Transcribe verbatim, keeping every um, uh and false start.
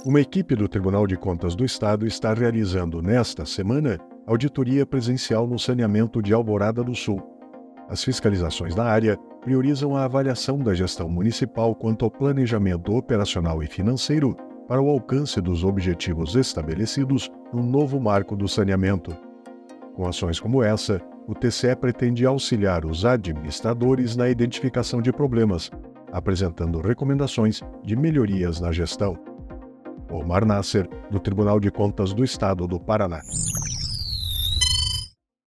Uma equipe do Tribunal de Contas do Estado está realizando, nesta semana, auditoria presencial no saneamento de Alvorada do Sul. As fiscalizações da área priorizam a avaliação da gestão municipal quanto ao planejamento operacional e financeiro para o alcance dos objetivos estabelecidos no novo marco do saneamento. Com ações como essa, o T C E pretende auxiliar os administradores na identificação de problemas, apresentando recomendações de melhorias na gestão. Omar Nasser, do Tribunal de Contas do Estado do Paraná.